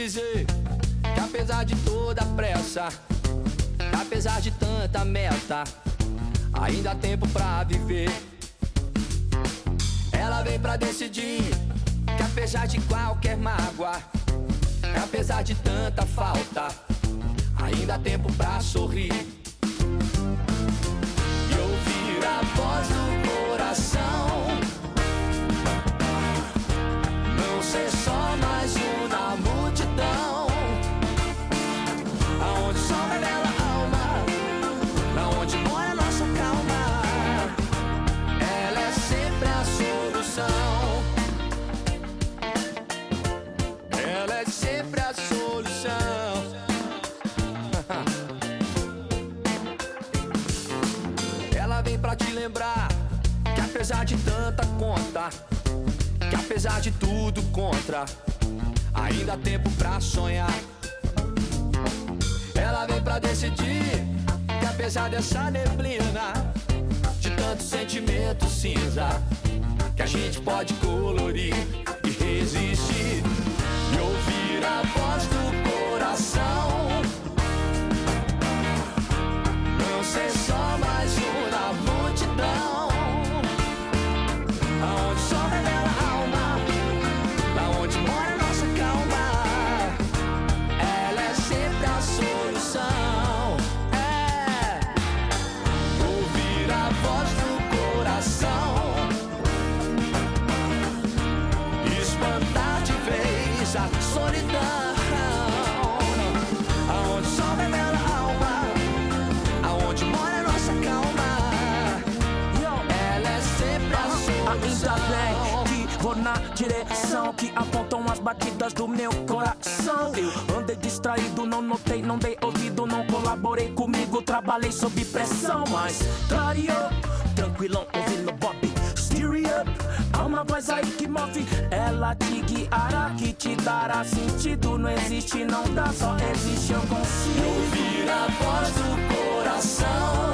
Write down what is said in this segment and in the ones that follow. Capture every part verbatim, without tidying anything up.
dizer que apesar de toda a pressa, apesar de tanta meta, ainda há tempo pra viver. Ela vem pra decidir que apesar de qualquer mágoa, apesar de tanta falta, ainda há tempo pra sorrir e ouvir a voz do coração. Não ser só mais um na multidão, aonde só revela a alma, na onde mora nossa calma. Ela é sempre a solução. Ela é sempre a solução. Ela vem pra te lembrar que apesar de tanta conta, que apesar de tudo contra, ainda há tempo pra sonhar. Ela vem pra decidir que apesar dessa neblina, de tanto sentimento cinza, que a gente pode colorir e resistir e ouvir a voz do coração. Não ser só mais um na multidão, aonde só revela a alma, lá onde mora nossa calma. Ela é sempre a solução. É ouvir a voz do coração, espantar de vez a solidão, aonde só revela a alma, aonde mora nossa calma. Ela é sempre a solução. Ainda bem que vou na direção que apontam as batidas do meu coração. Eu andei distraído, não notei, não dei ouvido, não colaborei comigo, trabalhei sob pressão. Mas clareou, tranquilão, ouvindo Bob Stereo. Há uma voz aí que move, ela te guiará, que te dará sentido. Não existe, não dá, só existe, eu consigo ouvir a voz do coração.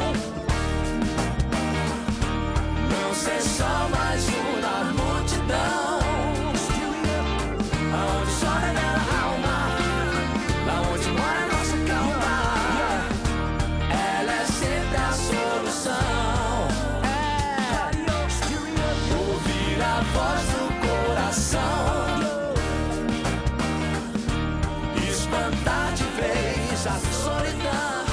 Não ser só mais um na multidão, aonde só revela a alma, lá onde mora nossa calma. Ela é sempre a solução. É ouvir a voz do coração, espantar de vez a solidão.